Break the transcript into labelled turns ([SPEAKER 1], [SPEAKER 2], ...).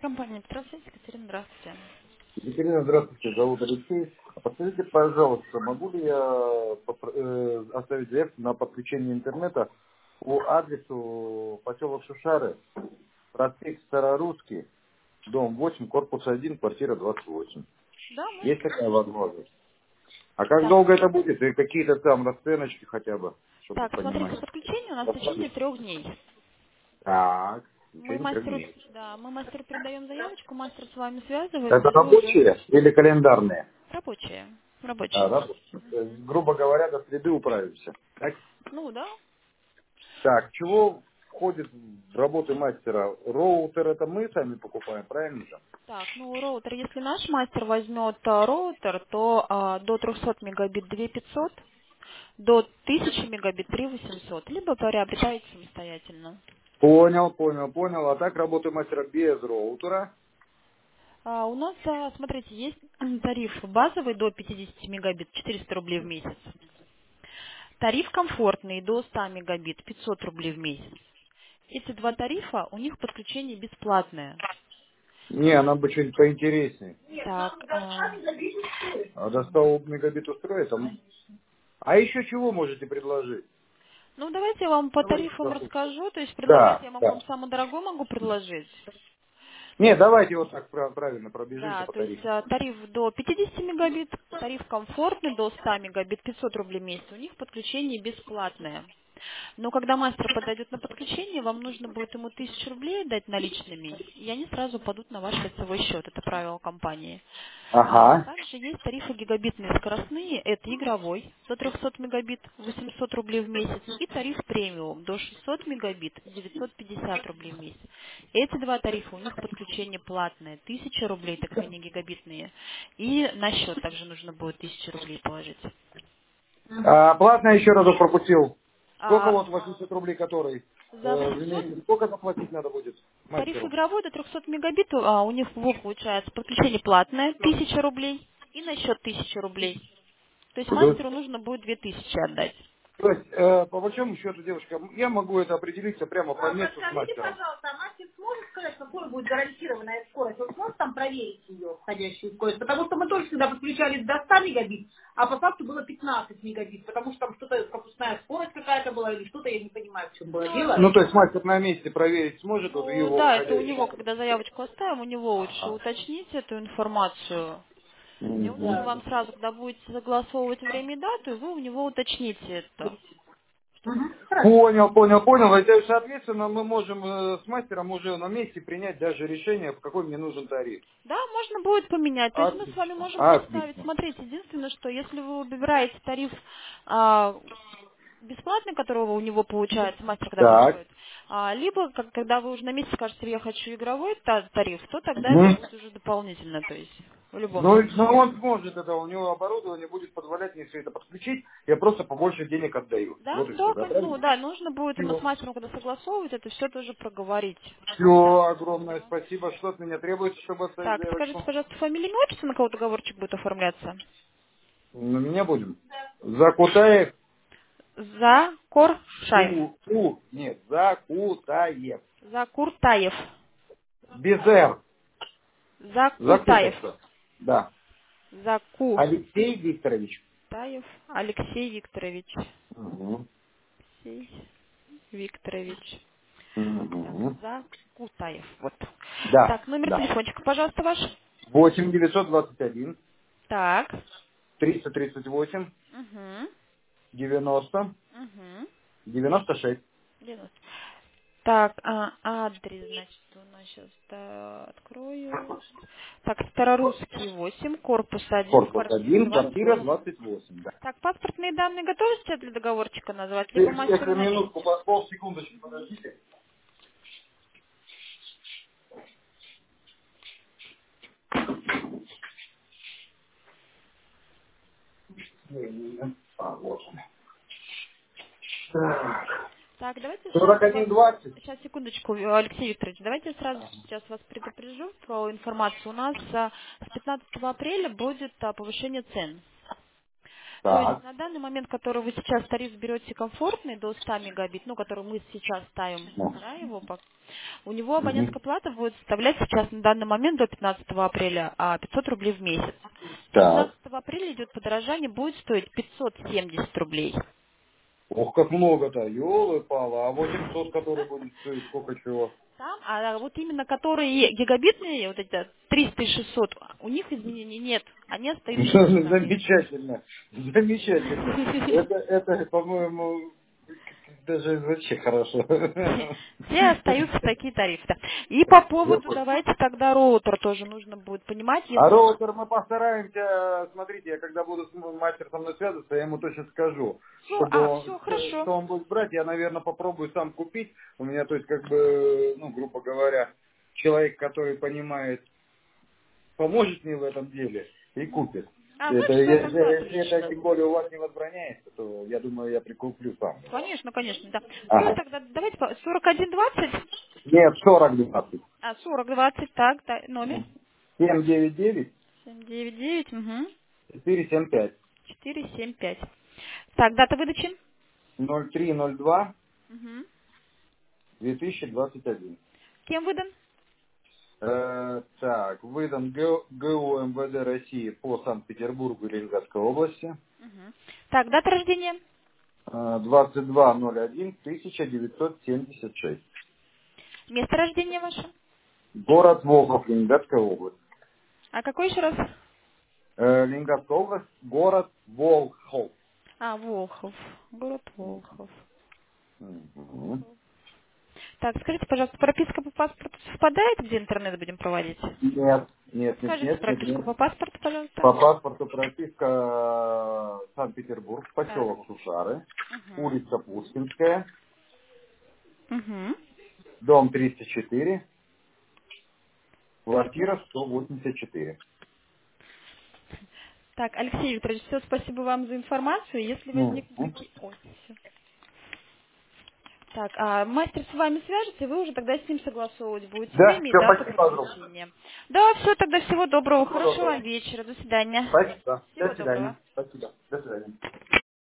[SPEAKER 1] Компания «Петросвязь», Екатерина, здравствуйте.
[SPEAKER 2] Екатерина, здравствуйте, зовут Алексей. Подскажите, пожалуйста, могу ли я оставить заявку на подключение интернета по адресу поселок Шушары, проспект Старорусский, дом 8, корпус 1, квартира 28.
[SPEAKER 1] Да,
[SPEAKER 2] Есть
[SPEAKER 1] можете.
[SPEAKER 2] такая возможность? А как
[SPEAKER 1] Так,
[SPEAKER 2] долго это будет? И какие-то там расценочки хотя бы, чтобы
[SPEAKER 1] так, смотрите,
[SPEAKER 2] понимать.
[SPEAKER 1] подключение у нас в течение 3 дней.
[SPEAKER 2] Так, в
[SPEAKER 1] Мы
[SPEAKER 2] течение 3
[SPEAKER 1] мастеру,
[SPEAKER 2] дней.
[SPEAKER 1] да, мы мастеру передаем заявочку, мастер с вами связывается,
[SPEAKER 2] Это
[SPEAKER 1] и вы уже
[SPEAKER 2] рабочие или календарные?
[SPEAKER 1] рабочие.
[SPEAKER 2] А,
[SPEAKER 1] Рабочие.
[SPEAKER 2] рабочие. То есть, грубо говоря, до среды управимся. Так?
[SPEAKER 1] Ну, да.
[SPEAKER 2] Так, чего входит в работы мастера? Роутер это мы сами покупаем, правильно же?
[SPEAKER 1] Так, ну, роутер, если наш мастер возьмет роутер, то до 300 мегабит 2500, до 1000 мегабит 3800, либо приобретаете самостоятельно.
[SPEAKER 2] Понял. А так работы мастера без роутера.
[SPEAKER 1] У нас, смотрите, есть тариф базовый до 50 мегабит, 400 рублей в месяц. Тариф комфортный до 100 мегабит, 500 рублей в месяц. Эти два тарифа, у них подключение бесплатное.
[SPEAKER 2] Не, нам бы что-нибудь поинтереснее.
[SPEAKER 1] Так,
[SPEAKER 2] А до 100 мегабит устроит? А еще чего можете предложить?
[SPEAKER 1] ну давайте я вам по
[SPEAKER 2] Давайте
[SPEAKER 1] тарифам
[SPEAKER 2] послушаем.
[SPEAKER 1] расскажу, то есть предлагать
[SPEAKER 2] Да,
[SPEAKER 1] я могу вам
[SPEAKER 2] да.
[SPEAKER 1] самый дорогой могу предложить.
[SPEAKER 2] Не, давайте вот так правильно пробежимся
[SPEAKER 1] Да,
[SPEAKER 2] по
[SPEAKER 1] то есть
[SPEAKER 2] тарифу.
[SPEAKER 1] тариф до 50 мегабит, тариф комфортный до 100 мегабит, 500 рублей в месяц. У них подключение бесплатное. Но когда мастер подойдет на подключение, вам нужно будет ему 1000 рублей дать наличными, и они сразу падут на ваш лицевой счет. Это правило компании.
[SPEAKER 2] Ага.
[SPEAKER 1] Также есть тарифы гигабитные скоростные. Это игровой до 300 мегабит, 800 рублей в месяц. И тариф премиум до 600 мегабит, 950 рублей в месяц. Эти два тарифа, у них подключение платное. 1000 рублей, так как они гигабитные. И на счет также нужно будет 1000 рублей положить.
[SPEAKER 2] А, платно еще разок пропустил. Сколько
[SPEAKER 1] А
[SPEAKER 2] вот 800 рублей который
[SPEAKER 1] за
[SPEAKER 2] в
[SPEAKER 1] 800
[SPEAKER 2] месяц? Сколько заплатить надо будет
[SPEAKER 1] тариф
[SPEAKER 2] мастеру?
[SPEAKER 1] игровой до 300 мегабит, у них получается подключение платное, 1000 рублей. И на счет 1000 рублей. То есть мастеру нужно будет 2000 отдать.
[SPEAKER 2] То есть, по большому счету, девушка, я могу это определиться прямо по месту с
[SPEAKER 3] Подскажите,
[SPEAKER 2] мастером.
[SPEAKER 3] пожалуйста, а мастер сможет сказать, какой будет гарантированная скорость? Он сможет там проверить ее входящую скорость? Потому что мы тоже всегда подключались до 100 мегабит, а по факту было 15 мегабит, потому что там что-то пропускная скорость какая-то была или что-то, я не понимаю, в чем было дело.
[SPEAKER 2] Ну, то есть мастер на месте проверить сможет вот
[SPEAKER 1] Ну
[SPEAKER 2] его
[SPEAKER 1] да, это у него,
[SPEAKER 2] входящий.
[SPEAKER 1] когда заявочку оставим, у него лучше уточнить эту информацию. Мне лучше
[SPEAKER 2] Мгм.
[SPEAKER 1] вам сразу, когда будете согласовывать время и дату, и вы у него уточните это.
[SPEAKER 3] Мгм. Хорошо.
[SPEAKER 2] Понял. И, соответственно, мы можем с мастером уже на месте принять даже решение, в какой мне нужен тариф.
[SPEAKER 1] Да, можно будет поменять. То есть мы с вами
[SPEAKER 2] Отлично.
[SPEAKER 1] можем поставить.
[SPEAKER 2] Отлично.
[SPEAKER 1] Смотрите, единственное, что если вы выбираете тариф а, бесплатный, которого у него получается мастер, когда
[SPEAKER 2] Так.
[SPEAKER 1] приходит, либо когда вы уже на месте скажете, я хочу игровой тариф, то тогда это
[SPEAKER 2] Мгм.
[SPEAKER 1] будет уже дополнительно, то есть в любом
[SPEAKER 2] Ну,
[SPEAKER 1] случае.
[SPEAKER 2] он сможет это, у него оборудование будет позволять мне все это подключить, я просто побольше денег отдаю.
[SPEAKER 1] Да,
[SPEAKER 2] Вот и все,
[SPEAKER 1] да,
[SPEAKER 2] да,
[SPEAKER 1] ну
[SPEAKER 2] правильно?
[SPEAKER 1] да, нужно будет ему с
[SPEAKER 2] Все.
[SPEAKER 1] мастером, когда согласовывать, это все тоже проговорить.
[SPEAKER 2] Все,
[SPEAKER 1] Так,
[SPEAKER 2] огромное спасибо. Что от меня требуется, чтобы оставить
[SPEAKER 1] так, скажите,
[SPEAKER 2] заявочку?
[SPEAKER 1] пожалуйста, фамилию, имя, отчество, на кого договорчик будет оформляться?
[SPEAKER 2] На меня будем. Закутаев.
[SPEAKER 1] Закоршаев.
[SPEAKER 2] Нет, Закутаев.
[SPEAKER 1] Закуртаев.
[SPEAKER 2] Без «Р».
[SPEAKER 1] Закутаев.
[SPEAKER 2] Закутаться. Да.
[SPEAKER 1] Закутаев
[SPEAKER 2] Алексей Викторович.
[SPEAKER 1] Алексей Викторович.
[SPEAKER 2] Угу.
[SPEAKER 1] Алексей Викторович. Так,
[SPEAKER 2] Угу.
[SPEAKER 1] Закутаев. Вот.
[SPEAKER 2] Да,
[SPEAKER 1] Так, номер
[SPEAKER 2] да.
[SPEAKER 1] телефончика, пожалуйста, ваш.
[SPEAKER 2] 8 921
[SPEAKER 1] Так.
[SPEAKER 2] 338
[SPEAKER 1] Угу.
[SPEAKER 2] 90
[SPEAKER 1] Угу.
[SPEAKER 2] 96.
[SPEAKER 1] 90. Так, адрес, значит, у нас сейчас открою. Так, Старорусский 8, корпус 1,
[SPEAKER 2] Корпус
[SPEAKER 1] квартира
[SPEAKER 2] 1, квартира
[SPEAKER 1] 28.
[SPEAKER 2] 28, да.
[SPEAKER 1] Так, паспортные данные готовы сейчас для договорчика назвать, либо мастеру
[SPEAKER 2] Если
[SPEAKER 1] на
[SPEAKER 2] минутку,
[SPEAKER 1] месте?
[SPEAKER 2] полсекундочки подождите. Вот. Так.
[SPEAKER 1] Так, давайте сразу вас...
[SPEAKER 2] 41,20.
[SPEAKER 1] Сейчас, секундочку, Алексей Викторович, давайте я сразу сейчас вас предупрежу про информацию. У нас с 15 апреля будет повышение цен. То есть
[SPEAKER 2] Так.
[SPEAKER 1] на данный момент, который вы сейчас тариф берете комфортный до 100 мегабит, ну, который мы сейчас ставим,
[SPEAKER 2] Ну.
[SPEAKER 1] да, у него
[SPEAKER 2] Мгм.
[SPEAKER 1] абонентская плата будет составлять сейчас на данный момент до 15 апреля 500 рублей в месяц. С
[SPEAKER 2] Так.
[SPEAKER 1] 15 апреля идет подорожание, будет стоить 570 рублей.
[SPEAKER 2] Ох, как много-то, ёлы-палы. А 800, который будет стоить, сколько чего?
[SPEAKER 1] Там, а вот именно которые гигабитные, вот эти 300 и 600, у них изменений нет. Они остаются новые.
[SPEAKER 2] Замечательно. Замечательно. Это, по-моему, даже вообще хорошо.
[SPEAKER 1] Все остаются такие тарифы. Да. И по
[SPEAKER 2] Я
[SPEAKER 1] поводу,
[SPEAKER 2] понял.
[SPEAKER 1] давайте тогда роутер тоже нужно будет понимать,
[SPEAKER 2] А
[SPEAKER 1] если...
[SPEAKER 2] роутер мы постараемся, смотрите, я когда буду мастер со мной связываться, я ему точно скажу, чтобы
[SPEAKER 1] Все,
[SPEAKER 2] что
[SPEAKER 1] хорошо.
[SPEAKER 2] он будет брать, я, наверное, попробую сам купить. У меня, то есть, как бы, ну, грубо говоря, человек, который понимает, поможет мне в этом деле и купит. Это,
[SPEAKER 1] Значит,
[SPEAKER 2] если
[SPEAKER 1] тогда
[SPEAKER 2] если это
[SPEAKER 1] отлично.
[SPEAKER 2] тем более у вас не возбраняется, то я думаю, я прикуплю сам его.
[SPEAKER 1] Конечно, конечно, да. Все,
[SPEAKER 2] Ага.
[SPEAKER 1] тогда давайте 4120,
[SPEAKER 2] Нет, 40-20.
[SPEAKER 1] 4020, так, да, номер.
[SPEAKER 2] 799
[SPEAKER 1] 799, угу,
[SPEAKER 2] 475
[SPEAKER 1] 475. Так, дата выдачи.
[SPEAKER 2] 0302
[SPEAKER 1] Угу.
[SPEAKER 2] 2021.
[SPEAKER 1] Кем выдан?
[SPEAKER 2] Так, выдан ГУ МВД России по Санкт-Петербургу и Ленинградской области.
[SPEAKER 1] Угу. Так, дата рождения.
[SPEAKER 2] 22.01.1976.
[SPEAKER 1] Место рождения ваше.
[SPEAKER 2] Город Волхов, Ленинградская область.
[SPEAKER 1] А какой еще раз?
[SPEAKER 2] Ленинградская область, город Волхов.
[SPEAKER 1] Волхов. Город Волхов.
[SPEAKER 2] Мгм.
[SPEAKER 1] Так, скажите, пожалуйста, прописка по паспорту совпадает, где интернет будем проводить?
[SPEAKER 2] Нет, нет, нет,
[SPEAKER 1] Скажите
[SPEAKER 2] нет, нет,
[SPEAKER 1] прописку
[SPEAKER 2] нет.
[SPEAKER 1] по паспорту, пожалуйста.
[SPEAKER 2] По паспорту прописка Санкт-Петербург,
[SPEAKER 1] Так.
[SPEAKER 2] поселок Шушары,
[SPEAKER 1] Угу.
[SPEAKER 2] улица Пушкинская,
[SPEAKER 1] Угу.
[SPEAKER 2] дом 304,
[SPEAKER 1] Квартира.
[SPEAKER 2] квартира 184.
[SPEAKER 1] Так, Алексей Викторович, все, спасибо вам за информацию. Если возникнут
[SPEAKER 2] Мгм.
[SPEAKER 1] какие... Ой, всё. Так, мастер с вами свяжется, и вы уже тогда с ним согласовывать будете
[SPEAKER 2] Да,
[SPEAKER 1] время и
[SPEAKER 2] все,
[SPEAKER 1] дату
[SPEAKER 2] спасибо огромное.
[SPEAKER 1] подключения. Да, все, тогда всего доброго,
[SPEAKER 2] Всего
[SPEAKER 1] хорошего
[SPEAKER 2] доброго.
[SPEAKER 1] вам вечера, до свидания.
[SPEAKER 2] Спасибо.
[SPEAKER 1] Всего
[SPEAKER 2] До
[SPEAKER 1] доброго.
[SPEAKER 2] свидания. Спасибо. До свидания.